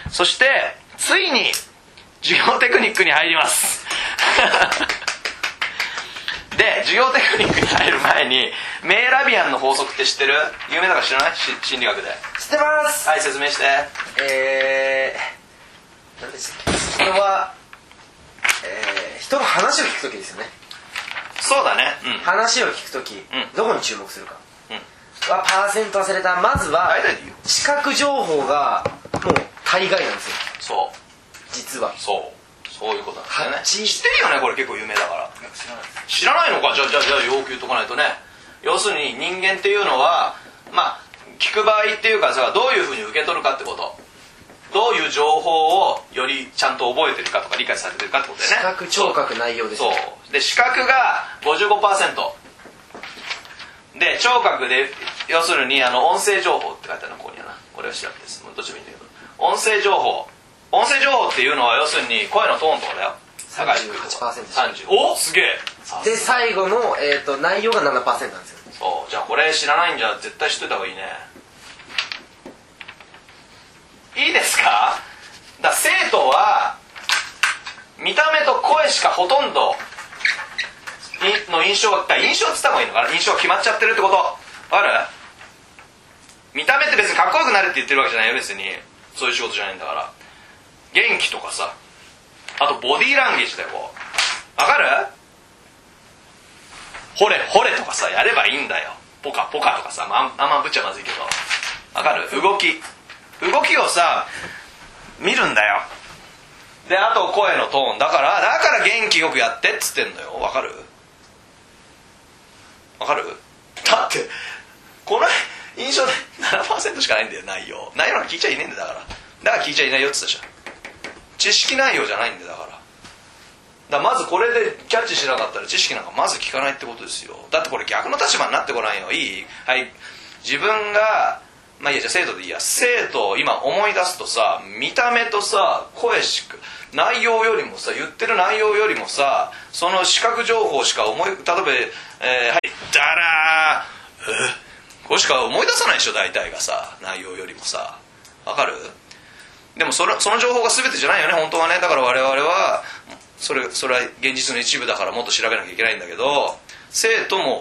そしてついに授業テクニックに入りますで、授業テクニックに入る前にメイラビアンの法則って知ってる？有名だから知らない？心理学で知ってます。 はい、説明して。 何でしたっけ？それは、人の話を聞くときですよね。 そうだね、うん、 話を聞くとき、どこに注目するか、パーセント忘れた。まずは視覚情報がもう大概なんですよ。 そう実はそういうことなんですよね。知ってるよね、これ結構有名だから。知らないのか。じゃあ要求言っとかないとね。要するに人間っていうのは聞く場合っていうかさ、どういうふうに受け取るかってこと、どういう情報をよりちゃんと覚えてるかとか理解されてるかってことだよね。 視覚聴覚内容ですね。 そうで、視覚が 55% で、聴覚で要するに音声情報って書いてあるの、ここにはな。これは調べてです、どっちもいいんだけど、音声情報っていうのは要するに声のトーンとかだよ。 38%。 お、すげえ。 で最後の、内容が 7% なんですよ。 そう、じゃあこれ知らないんじゃ絶対知っといた方がいいね。いいですか？だから生徒は見た目と声しかほとんどの印象って言った方がいいのかな。印象が決まっちゃってるってことわかる？見た目って別にかっこよくなるって言ってるわけじゃないよ。別にそういう仕事じゃないんだから。元気とかさ、あとボディーランゲージだよ。わかる？ほれとかさやればいいんだよ。ポカとかさ、あんまぶっちゃまずいけど、わかる？動きをさ見るんだよ。で、あと声のトーンだから元気よくやってっつってんのよ。わかる？だってこの印象で 7% しかないんだよ。内容なんか聞いちゃいねえんだよ。だから聞いちゃいないよって言ったじゃん。知識内容じゃないんだよ。だからまずこれでキャッチしなかったら知識なんかまず聞かないってことですよ。だってこれ逆の立場になってこないよ。いい？はい、自分がいいや、じゃあ生徒でいいや。生徒を今思い出すとさ、見た目とさ声しか内容よりもさ、言ってる内容よりもさ、その視覚情報しか例えばはいだらこれしか思い出さないでしょ、大体がさ、内容よりもさ。わかる？でもその情報が全てじゃないよね、本当はね。だから我々はそれは現実の一部だからもっと調べなきゃいけないんだけど、生徒も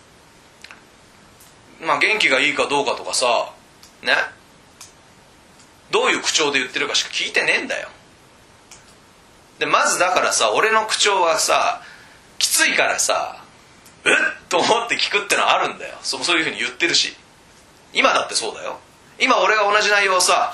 元気がいいかどうかとかさね、どういう口調で言ってるかしか聞いてねえんだよ。でまずだからさ、俺の口調はさきついからさ、うっと思って聞くってのはあるんだよ。そういうふうに言ってるし、今だってそうだよ。今俺が同じ内容をさ、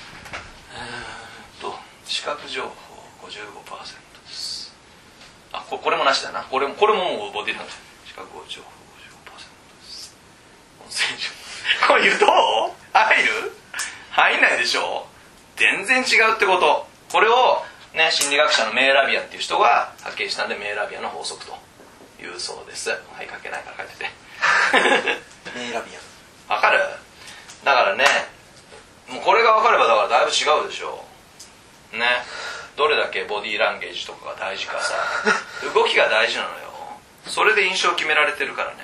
視覚情報 55% です。これもなしだな。これももうボディになってる。視覚情報 55% です。音声情報これどう？入んないでしょ。全然違うってこと。これをね、心理学者のメイラビアンっていう人が発見したんで、メイラビアンの法則というそうです。はい、書けないから書いててメイラビアンわかる？だからね、もうこれが分かればだからだいぶ違うでしょね。どれだけボディーランゲージとかが大事かさ動きが大事なのよ。それで印象を決められてるからね。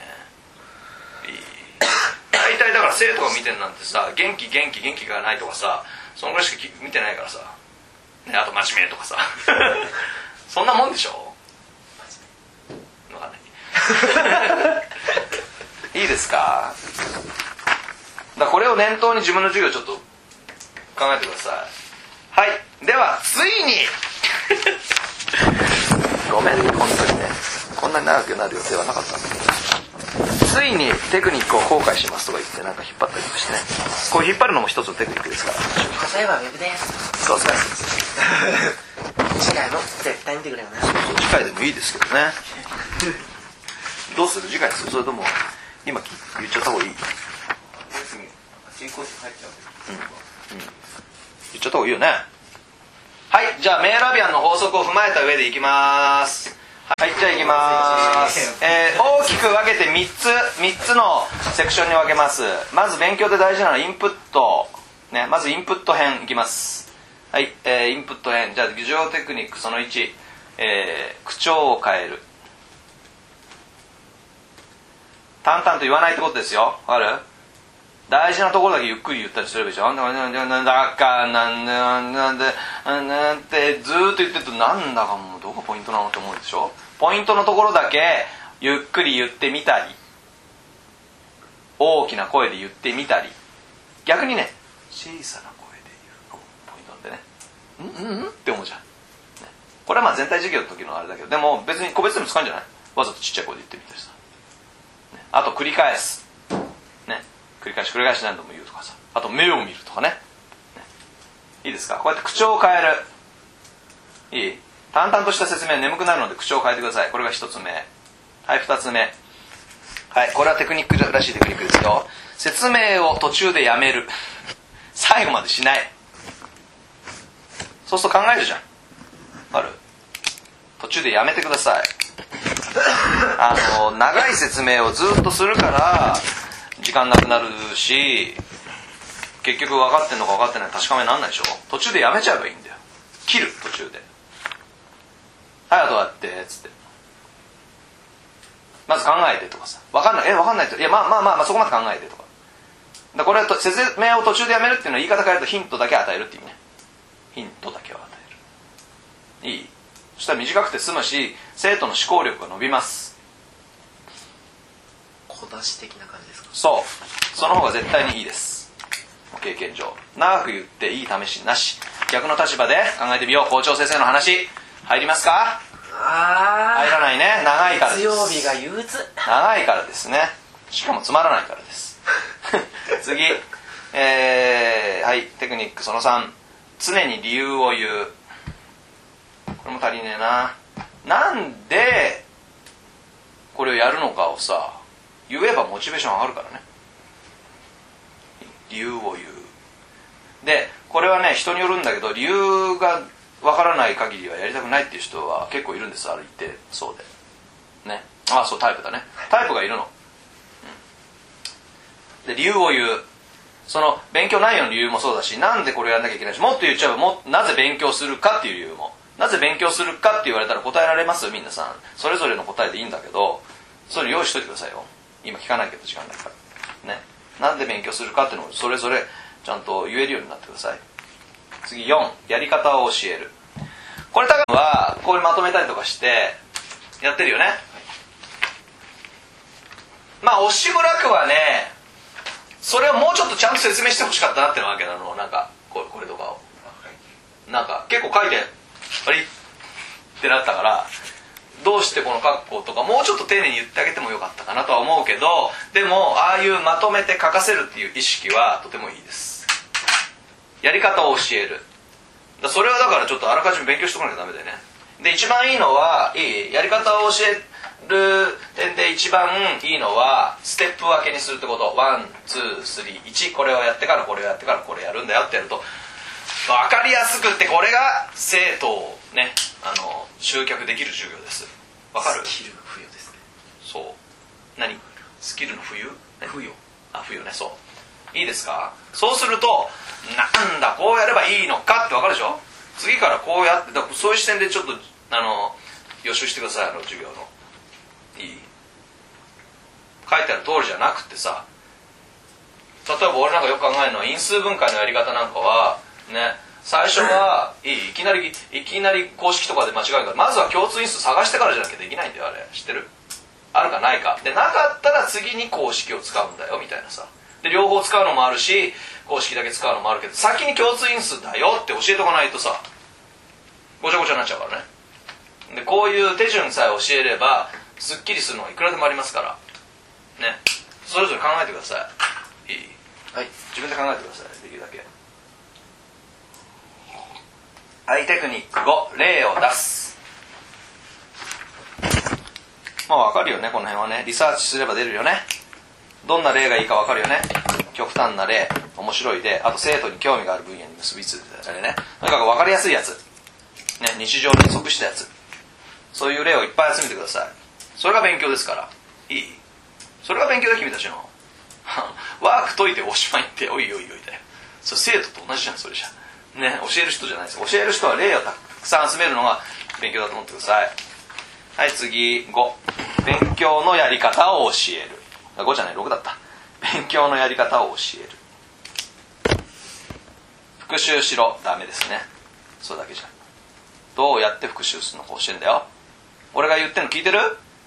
大体だから生徒が見てるなんてさ、元気がないとかさ、そのぐらいしか見てないからさ、ね、あと真面目とかさそんなもんでしょ。分かんないいいですか。だからこれを念頭に自分の授業ちょっと考えてください。はい、ではついにごめんね、本当にね、こんなに長くなる予定はなかったんだけど、ついにテクニックを後悔しますとか言ってなんか引っ張ったりとかしてね。こう引っ張るのも一つのテクニックですから。 答えはウェブです。 そうですね次回も絶対見てくれよな。 次回でもいいですけどねどうする？次回にする？それとも今言っちゃった方がいい？ 進行式入っちゃう。 言っちゃった方がいいよね。はい、じゃあメイラビアンの法則を踏まえた上でいきます。はい、じゃあいきます。大きく分けて3つのセクションに分けます。まず勉強で大事なのはインプット、ね、まずインプット編いきます。はい、インプット編。じゃあ授業テクニックその1、口調を変える。淡々と言わないってことですよ。わかる？ 大事なところだけゆっくり言ったりすればいいじゃん。なんだかなんてずーっと言ってると、なんだかもうどこポイントなのって思うでしょ。ポイントのところだけゆっくり言ってみたり、大きな声で言ってみたり、逆にね、小さな声で言うのもポイントなんでね。って思うじゃん。これはまあ全体授業の時のあれだけど、でも別に個別でも使うんじゃない？わざとちっちゃい声で言ってみたりさ。あと繰り返す。ね。繰り返し何度も言うとかさ。あと目を見るとかね。いいですか？こうやって口調を変える。いい？淡々とした説明、眠くなるので口調を変えてください。これが一つ目。はい、二つ目。はい、これはテクニックらしいテクニックですよ。説明を途中でやめる。最後までしない。そうすると考えるじゃん。ある？途中でやめてください。長い説明をずっとするから時間なくなるし、結局分かってんのか分かってないのか確かめにならないでしょ。途中でやめちゃえばいいんだよ。切る、途中で。はい、あとはってつってまず考えてとかさ、分かんないって、いやまあそこまで考えてとか。これは説明を途中でやめるっていうのは言い方変えるとヒントだけ与えるっていうね。ヒントだけを与える。いい？そしたら短くて済むし、生徒の思考力が伸びます。 小出し的な感じですか？ そう、その方が絶対にいいです。経験上長く言っていい試しなし。逆の立場で考えてみよう。校長先生の話入りますか？入らないね。長いからです。 月曜日が憂鬱。 長いからですね。しかもつまらないからです次、はい、テクニックその3、常に理由を言う。これも足りねえな。なんでこれをやるのかをさ、言えばモチベーション上がるからね。理由を言う。でこれはね、人によるんだけど、理由がわからない限りはやりたくないっていう人は結構いるんです。ある一定そうでね。あ、そう、タイプだね。タイプがいるの、で理由を言う。その勉強内容の理由もそうだし、なんでこれやらなきゃいけないし、もっと言っちゃえばなぜ勉強するかっていう理由も。なぜ勉強するかって言われたら答えられます？皆さんそれぞれの答えでいいんだけど、それ用意しといてくださいよ。今聞かないけど時間ないからね。なんで勉強するかっていうのをそれぞれちゃんと言えるようになってください。次4、やり方を教える。これ多分はこういうまとめたりとかしてやってるよね。まあ押しむらくはね、それをもうちょっとちゃんと説明してほしかったなってのわけなの。なんかこれとかをなんか結構書いてあれってなったから、どうしてこの括弧とかもうちょっと丁寧に言ってあげてもよかったかなとは思うけど、でもああいうまとめて書かせるっていう意識はとてもいいです。やり方を教える。それはだからちょっとあらかじめ勉強しておかなきゃダメだよね。で一番いいのは、やり方を教える点で一番いいのはステップ分けにするってこと。1、2、3、1、これをやってからこれをやってからこれやるんだよってやると分かりやすくって、これが生徒をね、集客できる授業です。分かる？ スキルの付与ですね。 そう。何？スキルの付与？ 付与。 あ、付与ね。そう。いいですか？そうするとなんだこうやればいいのかって分かるでしょ。次からこうやって、そういう視点でちょっと予習してください。授業のいい？書いてある通りじゃなくてさ、例えば俺なんかよく考えるのは因数分解のやり方なんかはね、最初はいきなり公式とかで間違いから、まずは共通因数探してからじゃなきゃできないんだよ。あれ知ってる？あるかないかで、なかったら次に公式を使うんだよみたいなさ。で両方使うのもあるし公式だけ使うのもあるけど、先に共通因数だよって教えておかないとさ、ごちゃごちゃになっちゃうからね。でこういう手順さえ教えればすっきりするのがいくらでもありますからね。それぞれ考えてください。いい？はい、自分で考えてください。できるだけ。はい、テクニック5、例を出す。まあ分かるよね、この辺はね。リサーチすれば出るよね。どんな例がいいか分かるよね。極端な例、面白い例、あと生徒に興味がある分野に結びついてたりね。とにかく分かりやすいやつ、ね、日常に即したやつ、そういう例をいっぱい集めてください。それが勉強ですから。いい？それが勉強だ、君たちのワーク解いておしまいっておいおいおいだよ。それ生徒と同じじゃん。それじゃね、教える人じゃないです。教える人は例をたくさん集めるのが勉強だと思ってください。はい、次5、勉強のやり方を教える。5じゃない、6だった。 勉強のやり方を教える。復習しろ、ダメですね。それだけじゃ。どうやって復習するのか教えるんだよ。俺が言ってんの聞いてる？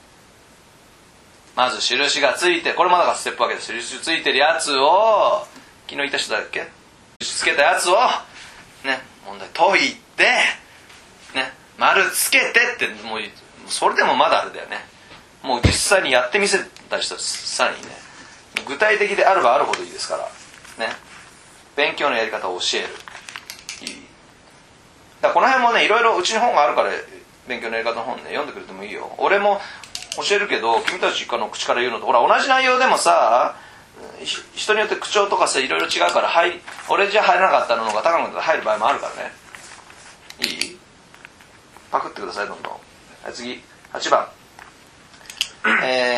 まず印がついて、これもだからステップ分けです。印ついてるやつを、昨日言った人だっけ？印つけたやつをね、問題解いてね、丸つけてって、もうそれでもまだあれだよね。もう実際にやってみせた人はさらにね、具体的であればあるほどいいですからね。勉強のやり方を教える。いい。だからこの辺もね、いろいろうちに本があるから勉強のやり方の本ね、読んでくれてもいいよ。俺も教えるけど、君たちの口から言うのと、ほら同じ内容でもさ、人によって口調とかさ、いろいろ違うから俺じゃ入らなかったのが高野君だったら入る場合もあるからね。いい？パクってください、どんどん。はい、次8番。こ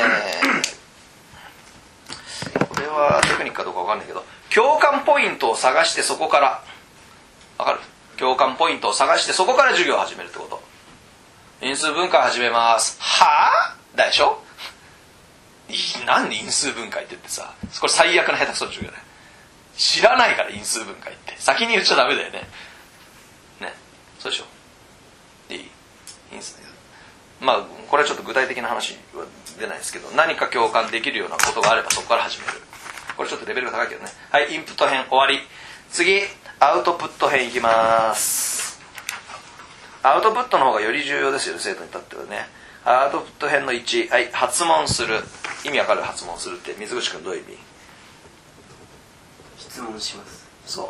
れはテクニックかどうか分かんないけど、共感ポイントを探してそこから、分かる？共感ポイントを探してそこから授業を始めるってこと。因数分解始めます。はぁ？だでしょ？何因数分解って言ってさ、これ最悪な下手くその授業だよ。知らないから因数分解って先に言っちゃダメだよね。ね、そうでしょ。いい？因数だけど、まあこれはちょっと具体的な話は出ないですけど、何か共感できるようなことがあればそこから始める。これちょっとレベルが高いけどね。はい、インプット編終わり。次アウトプット編いきます。アウトプットの方がより重要ですよ、生徒にとってはね。アウトプット編の1、はい、発問する。意味わかる？発問するって水口君どういう意味？ 質問します。 そう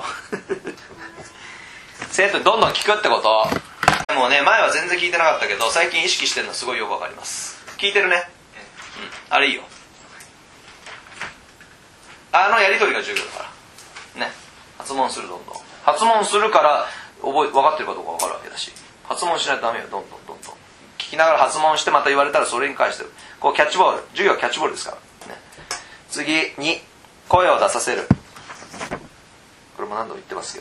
生徒にどんどん聞くってこと。でもね、前は全然聞いてなかったけど最近意識してるのすごいよくわかります。聞いてるね。あれいいよ。あのやりとりが重要だからね。発問する。どんどん発問するから分かってるかどうか分かるわけだし、発問しないとダメよ。どんどん聞きながら発問して、また言われたらそれに返してる。こうキャッチボール、授業はキャッチボールですからね。次に声を出させる。これも何度も言ってますけど、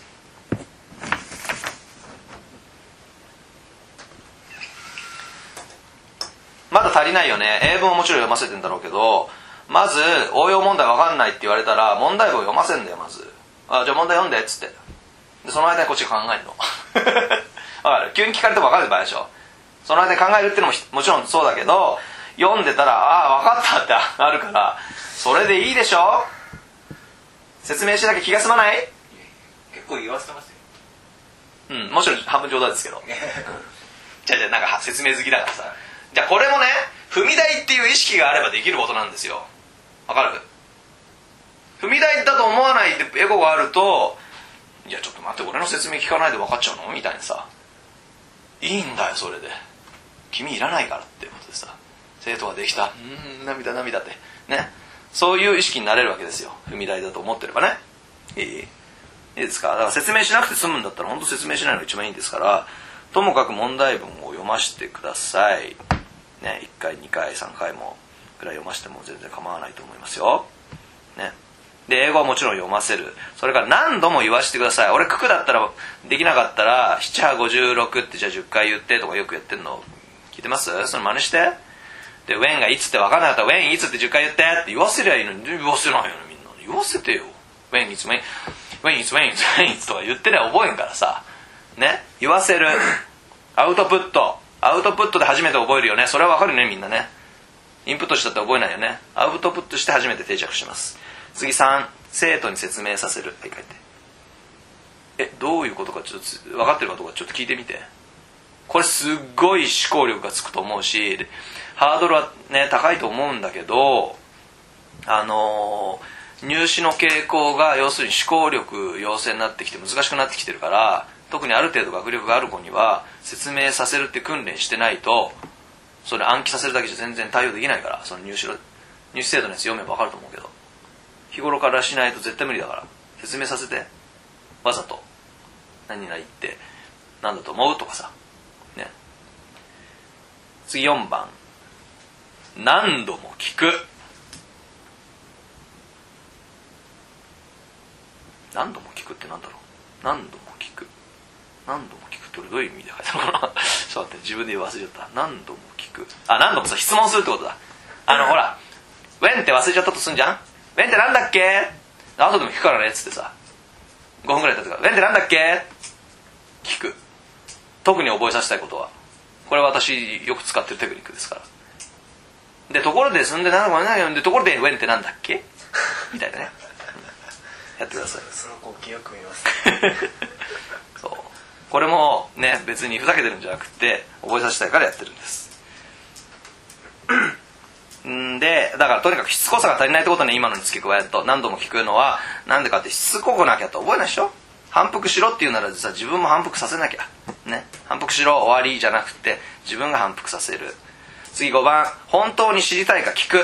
まだ足りないよね。英文をもちろん読ませてんだろうけど、まず応用問題分かんないって言われたら問題文を読ませんだよ。まずじゃあ問題読んでっつって、でその間にこっちが考えるの分かる？急に聞かれても分かる場合でしょ。その間に考えるっていうのももちろんそうだけど、読んでたら分かったってあるから、それでいいでしょ。説明しなきゃ気が済まない？ 結構言わせてますよ。 もちろん半分冗談ですけどじゃあなんか説明好きだからさ、じゃあこれもね、踏み台っていう意識があればできることなんですよ。わかる？踏み台だと思わないってエゴがあると、いやちょっと待って、俺の説明聞かないで分かっちゃうのみたいなさ、いいんだよそれで、君いらないからってことでさ、生徒ができた、涙ってね、そういう意識になれるわけですよ。踏み台だと思ってればね。いいですか。だから説明しなくて済むんだったら本当説明しないのが一番いいんですから、ともかく問題文を読ませてくださいね。1回2回3回もくらい読ませても全然構わないと思いますよね。で英語はもちろん読ませる。それから何度も言わせてください。俺九九だったらできなかったら7、8、56ってじゃあ10回言ってとかよくやってんの聞いてます？その真似して。で when がいつって分かんなかったら when いつって10回言ってって言わせりゃいいのに、言わせないよね。みんな言わせてよ。when いつ when いつとか言ってりゃ覚えんからさね。言わせる。アウトプットで初めて覚えるよね。それは分かるね、みんなね。インプットしたって覚えないよね。アウトプットして初めて定着します。次3、生徒に説明させる。はい、書いて。どういうことかちょっと分かってるかどうかちょっと聞いてみて。これすっごい思考力がつくと思うし、ハードルはね高いと思うんだけど、入試の傾向が要するに思考力要請になってきて難しくなってきてるから、特にある程度学力がある子には説明させるって訓練してないと、それ暗記させるだけじゃ全然対応できないから。その入試制度のやつ読めば分かると思うけど、日頃からしないと絶対無理だから説明させて。わざと何々って何だと思うとかさね。次4番、何度も聞く。何度も聞くって何だろう。何度も聞くって俺どういう意味で書いたのかなちょっと待って、自分で忘れちゃった。何度も聞く。何度もさ質問するってことだ。ほらwhenって忘れちゃったとすんじゃん。 ベンってなんだっけ、後でも聞くからねっつってさ、5分ぐらい経ってからベンってなんだっけ聞く。特に覚えさせたいことはこれは私よく使ってるテクニックですから。でところで、そんでなんだかでところでウェンってなんだっけみたいなね、やってください。 その光景よく見ますそう、これもね別にふざけてるんじゃなくて覚えさせたいからやってるんですでだからとにかくしつこさが足りないってことね。今のに付け加えると、何度も聞くのはなんでかって、しつこくなきゃって覚えないでしょ。反復しろって言うならさ、自分も反復させなきゃね。反復しろ終わりじゃなくて自分が反復させる。次5番、本当に知りたいか聞く。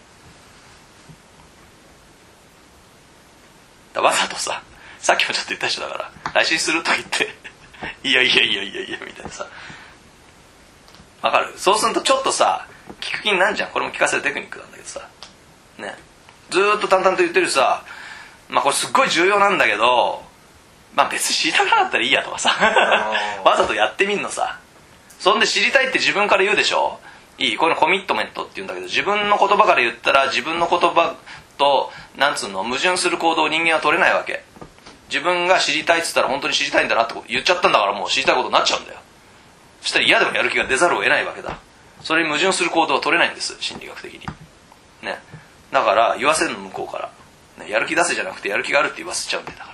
わざとさ、さっきもちょっと言った人だから来週すると言っていやみたいなさ、わかる。そうするとちょっとさ聞く気になるじゃん。これも聞かせるテクニックなんだけどさね、ずーっと淡々と言ってるさ、まあこれすっごい重要なんだけど、まあ別に知りたくなかったらいいやとかさわざとやってみんのさ。そんで知りたいって自分から言うでしょ。いい、これコミットメントって言うんだけど、自分の言葉から言ったら自分の言葉となんつうの矛盾する行動を人間は取れないわけ。自分が知りたいっつったら本当に知りたいんだなって言っちゃったんだから、もう知りたいことになっちゃうんだよ。そしたら嫌でもやる気が出ざるを得ないわけだ。それに矛盾する行動は取れないんです、心理学的にね。だから言わせるの向こうから、ね、やる気出せじゃなくてやる気があるって言わせちゃうんだよ。だから、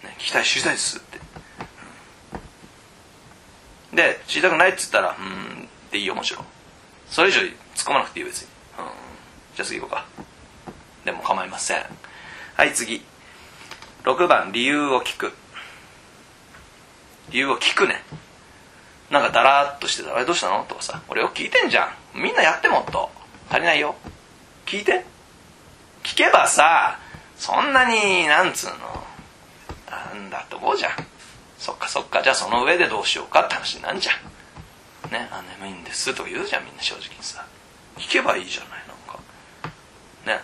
ね、聞きたい知りたいですって、で知りたくないっつったらっていいよ、もちろんそれ以上突っ込まなくていいよ別に。じゃあ次行こうか。でも構いません。はい次6番、理由を聞く。理由を聞くね。なんかだらーっとしてたら、あれどうしたのとかさ、俺よく聞いてんじゃん。みんなやってもっと足りないよ。聞いて、聞けばさ、そんなになんつうのなんだって思うじゃん。そっか、じゃあその上でどうしようかって話になんじゃんね。眠いんですとか言うじゃんみんな正直にさ。聞けばいいじゃない、なんかね。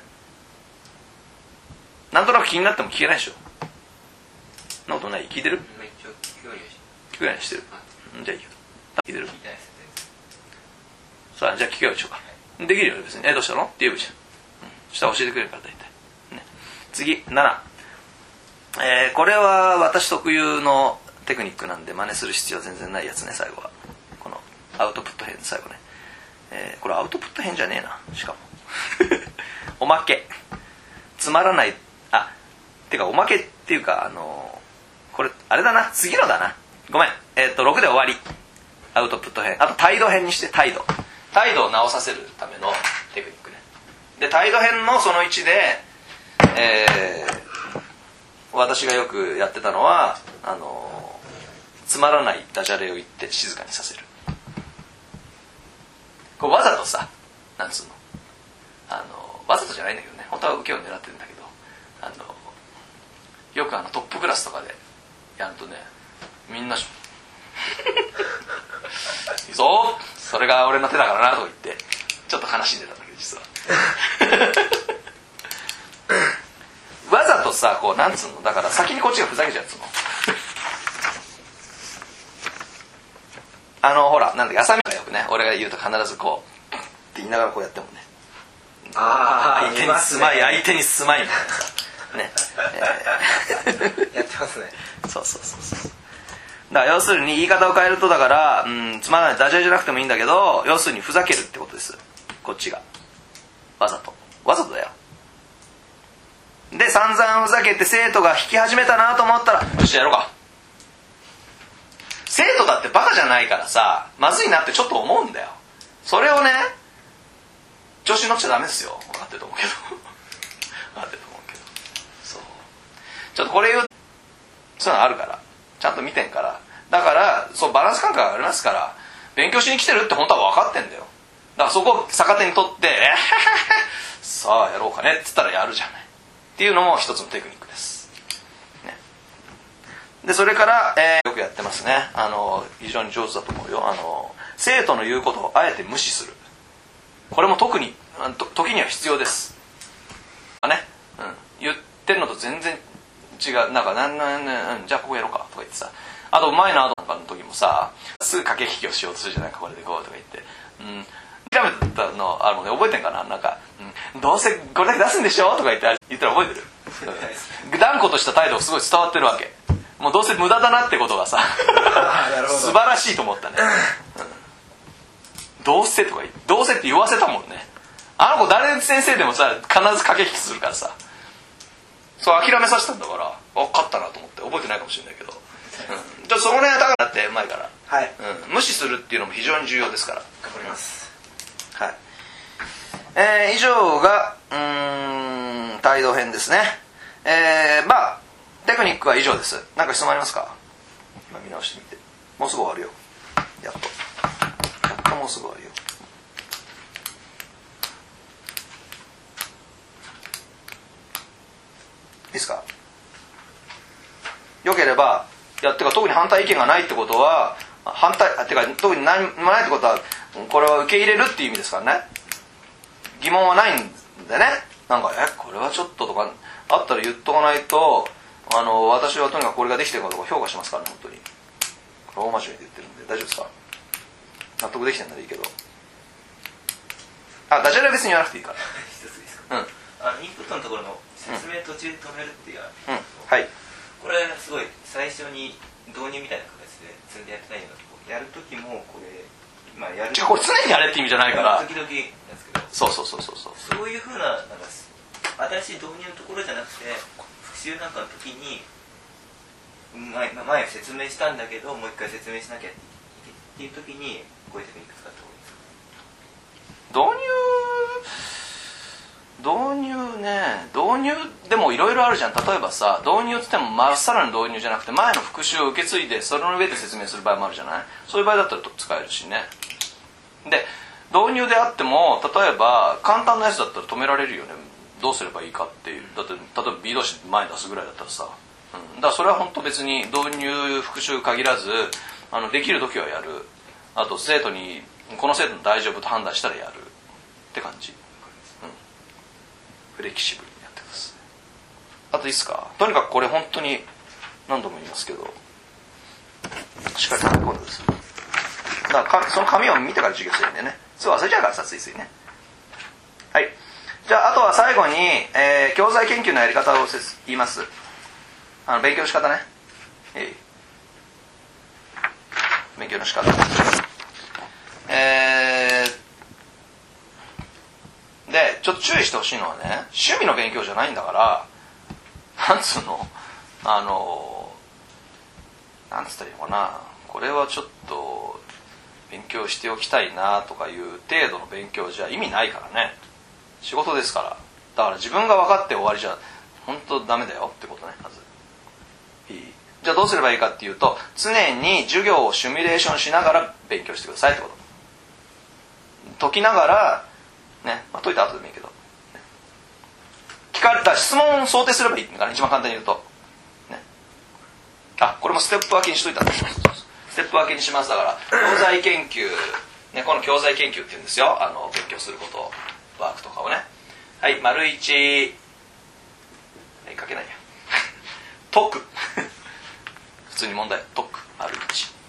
なんとなく気になっても聞けないでしょ。そんなことない。聞いてる？聞くようにしてる。じゃあいいよ。聞いてる？さあじゃあ聞くようにしようか。できるよ別に。どうしたのって言えばいいじゃん。そしたら教えてくれるから大体、ね、次7、これは私特有のテクニックなんで真似する必要は全然ないやつね。最後はこのアウトプット編、最後ね、これアウトプット編じゃねえな、しかもおまけ、つまらない、てかおまけっていうかこれあれだな、次のだな、ごめん、6で終わり。アウトプット編、あと態度編にして、態度を直させるためのテクニックね。で態度編のその1で、私がよくやってたのはつまらないダジャレを言って静かにさせる。これわざとさ、なんつうの、わざとじゃないんだけどね、本当は受けを狙ってるんだけど、よくトップクラスとかでやるとね、みんないいぞ、それが俺の手だからなとか言ってちょっと悲しんでたんだけど、実はわざとさ、こうなんつうの、だから先にこっちがふざけちゃうっつうの。ほらなんだっけ、浅見がよくね、俺が言うと必ずこうって言いながらこうやってもね、相手にすまいみたいなさねやってますね。 そうだから要するに言い方を変えると、だからつまらないダジャレじゃなくてもいいんだけど、要するにふざけるってことです、こっちがわざとだよ。で散々ふざけて生徒が弾き始めたなと思ったら、よしやろうか。生徒だってバカじゃないからさ、まずいなってちょっと思うんだよ。それをね、調子に乗っちゃダメですよ。分かってると思うけどそう、ちょっとこれ言う、そういうのあるから、ちゃんと見てんから。だからそうバランス感覚がありますから、勉強しに来てるって本当は分かってんだよ。だからそこを逆手に取ってさあやろうかねって言ったらやるじゃないっていうのも一つのテクニックです、ね、でそれから、よくやってますね。非常に上手だと思うよ。生徒の言うことをあえて無視する。これも特に時には必要ですね、言ってるのと全然違う。なんかじゃあここやろうかとか言ってさ、あと前のアドなんかの時もさ、すぐ駆け引きをしようとするじゃないか、これでこうとか言って、調べたのあるので覚えてんかな、なんか、 どうせこれだけ出すんでしょとか言ったら覚えてる断固とした態度がすごい伝わってるわけ。もうどうせ無駄だなってことがさ素晴らしいと思ったね、どうせとかどうせって言わせたもんね。あの子誰先生でもさ必ず駆け引きするからさ、そう諦めさせたんだから勝ったなと思って。覚えてないかもしれないけど、じゃあそのねだからってうまいから、 はい、 無視するっていうのも非常に重要ですから頑張ります。 はい、以上が態度編ですね。まあテクニックは以上です。何か質問ありますか？今見直してみて。もうすぐ終わるよ。やっともうすぐ終わるよ。いいですか？よければてか特に反対意見がないってことはてか特に何もないってことはこれは受け入れるっていう意味ですからね。疑問はないんでね。なんかこれはちょっととかあったら言っとかないと私はとにかくこれができてるかどうか評価しますからね。本当にこれ大真面目で言ってるんで大丈夫ですか？納得できてるならいいけど。ダジャレは別に言わなくていいから一つですか？インプットのところの説明途中で止めるっていう、 はい、 これすごい最初に導入みたいな形で積んでやってないようなところやるときもこれやるこれ常にやれって意味じゃないから時々なんですけど、 そういうふうな新しい導入のところじゃなくて復習なんかの時に前説明したんだけどもう一回説明しなきゃっていう時にこういうテクニック使った方がいいですか？ 導入でもいろいろあるじゃん。例えばさ導入って言ってもまっさらの導入じゃなくて前の復習を受け継いでそれの上で説明する場合もあるじゃない。そういう場合だったら使えるしね。で導入であっても例えば簡単なやつだったら止められるよね。どうすればいいかっていう。だって例えば B 動詞前に出すぐらいだったらさ、だからそれは本当別に導入復習限らずできる時はやる。あと生徒にこの生徒の大丈夫と判断したらやるって感じ。フレキシブルにやってください。あといいですか？とにかくこれ本当に何度も言いますけどしっかり溜め込んでください。だからその紙を見てから授業するんだよね。すぐ忘れちゃうからさついね。はい、じゃああとは最後に、教材研究のやり方を言います。勉強の仕方ね。勉強の仕方でちょっと注意してほしいのはね、趣味の勉強じゃないんだからなんつうのなんつったらいいのかな、これはちょっと勉強しておきたいなとかいう程度の勉強じゃ意味ないからね。仕事ですから。だから自分が分かって終わりじゃ本当ダメだよってことね。まずいい。じゃあどうすればいいかっていうと常に授業をシミュレーションしながら勉強してくださいってこと。解きながらね、解いた後でもいいけど、聞かれた質問を想定すればいいから、一番簡単に言うと、ね、これもステップ分けにしといたんですよ。ステップ分けにします。だから教材研究、ね、この教材研究って言うんですよ。勉強することワークとかをね。はい、丸1、書けないや解く普通に問題解く丸1。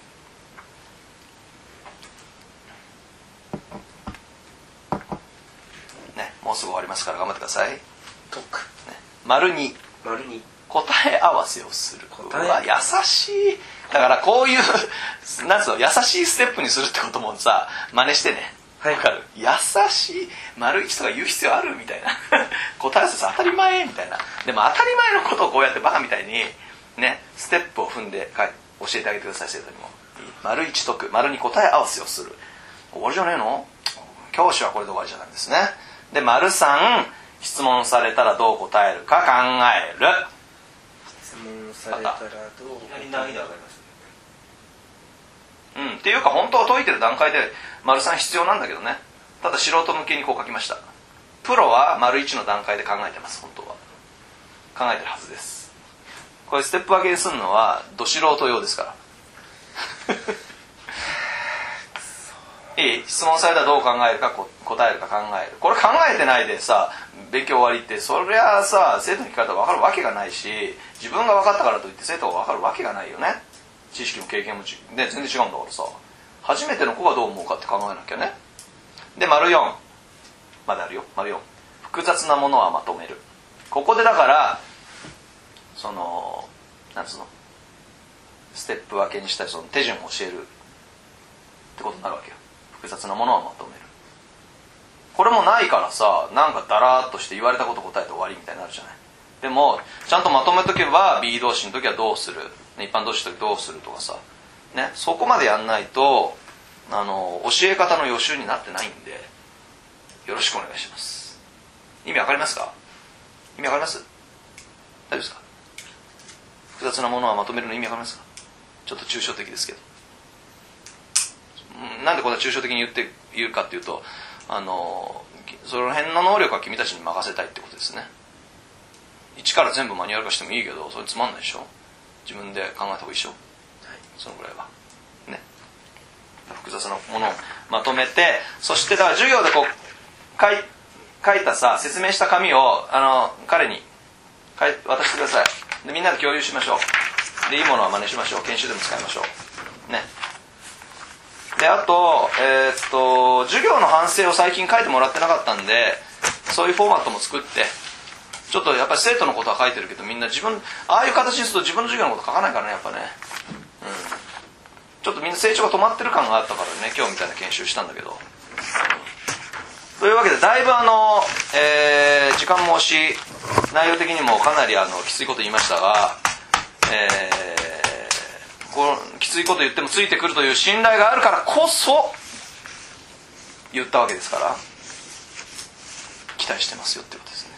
もうすぐ終わりますから頑張ってください。 解く、 ね、丸2答え合わせをする。うわ優しい。だからこういうなんつうの優しいステップにするってこともさ真似してね。 はい、 分かる。優しい丸1とか言う必要あるみたいな答え合わせ当たり前みたいな。でも当たり前のことをこうやってバカみたいにねステップを踏んで教えてあげてください。生徒にも丸1解く丸2答え合わせをする。終わりじゃねえの？教師はこれで終わりじゃないんですね。で丸3、質問されたらどう答えるか考える。 質問されたらどう難易度上がりますね。っていうか本当は解いてる段階で丸3必要なんだけどね。ただ素人向けにこう書きました。プロは丸1の段階で考えてます。本当は考えてるはずです。これステップ分けにするのはど素人用ですからいい？質問されたらどう考えるか答えるか考える。これ考えてないでさ勉強終わりってそりゃさ生徒に聞かれたら分かるわけがないし、自分が分かったからといって生徒が分かるわけがないよね。知識も経験も全然違うんだからさ、初めての子がどう思うかって考えなきゃね。で丸4まであるよ。丸4 複雑なものはまとめる。ここでだからなんつうの、ステップ分けにしたりその手順を教えるってことになるわけよ。複雑なものはまとめる。これもないからさ、なんかダラーっとして言われたこと答えて終わりみたいになるじゃない。でもちゃんとまとめとけば B 動詞の時はどうする、一般動詞の時どうするとかさ、ね、そこまでやんないと教え方の予習になってないんで、よろしくお願いします。意味わかりますか？意味わかります？大丈夫ですか？複雑なものはまとめるの意味わかりますか？ちょっと抽象的ですけど、なんでこんな抽象的に言うかっていうと、その辺の能力は君たちに任せたいってことですね。一から全部マニュアル化してもいいけど、それつまんないでしょ。自分で考えた方がいいでしょ、はい、そのぐらいはね。複雑なものをまとめて、そしてだから授業でこう書いたさ、説明した紙を彼に渡してください。でみんなで共有しましょう。でいいものは真似しましょう。研修でも使いましょうね。であと授業の反省を最近書いてもらってなかったんで、そういうフォーマットも作って、ちょっとやっぱり生徒のことは書いてるけど、みんなああいう形にすると自分の授業のこと書かないからね、やっぱね、ちょっとみんな成長が止まってる感があったからね、今日みたいな研修したんだけど、というわけでだいぶ時間も押し、内容的にもかなりきついこと言いましたが、このきついこと言ってもついてくるという信頼があるからこそ言ったわけですから、期待してますよってことですね。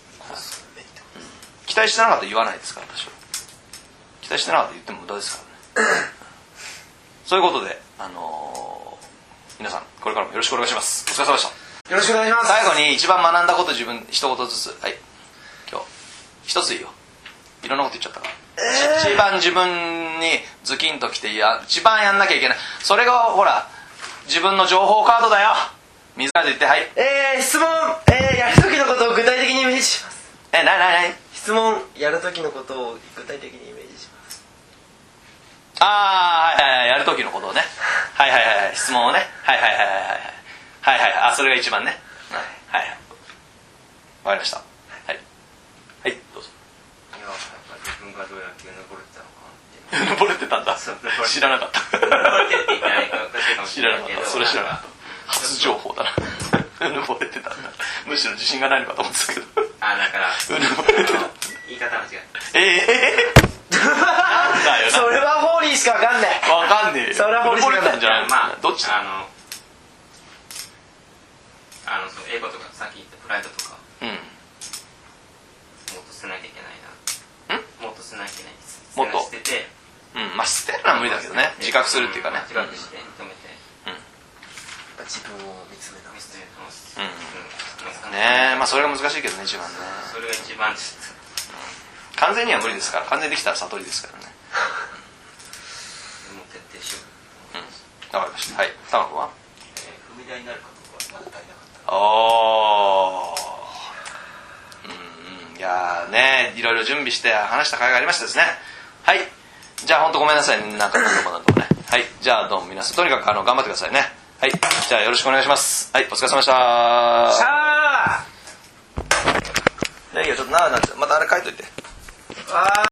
期待してなかったら言わないですから、私は。期待してなかったら言っても無駄ですからね。そういうことで、皆さんこれからもよろしくお願いします。お疲れ様でした。 よろしくお願いします。 最後に一番学んだこと一言ずつ。はい、今日一ついいよ。いろんなこと言っちゃったから、一番自分にズキンときて一番やんなきゃいけない、それがほら自分の情報カードだよ。水川で言って。はい、 質問、やる時のことを具体的にイメージします。 何質問、やる時のことを具体的にイメージします。 ああ、はいはい、やる時のことをね、はいはいはい、質問をね、はいはいはいはいはいはいはい、あ、それが一番ね、はいはい、わかりました。はいはい、どうぞ。 いや、やっぱり自分がどう野球登れてたのかなって。 登れてたんだ。知らなかった。 登れてって言ってないかおかしいかもしれないけど、 それ知らなかった。初情報だな。登れてたんだ。むしろ自信がないのかと思ってたけど。 あ、だから登れてた。 言い方間違えた。 なんだよな。 それはホーリーしかわかんない。 わかんねえよ。 それはホーリーしかわかんない。 登れたんじゃないの。 まあ、 どっちだ。 その英語とかさっき言ったプライドとか、 うん、 もっと捨てなきゃいけないな。もっと捨てなきゃいけない。 もっと捨てて、 まあ捨てるのは無理だけどね。自覚するっていうかね。 自覚して認めて、 自分を見つめ直す。 ねえ、まあそれが難しいけどね、一番ね。 それが一番完全には無理ですから。完全にできたら悟りですからね。 もう徹底しよう。わかりました。はい。タマ君は？ 踏み台になるかどうかはまだ足りなかった。 いやーね、いろいろ準備して話した甲斐がありましたですね。はい。じゃあ本当ごめんなさいね、なんかね。はい。じゃあどうも皆さん、とにかく頑張ってくださいね。はい。じゃあよろしくお願いします。はい。お疲れ様でした。いやいや、ちょっとまたあれ書いといて。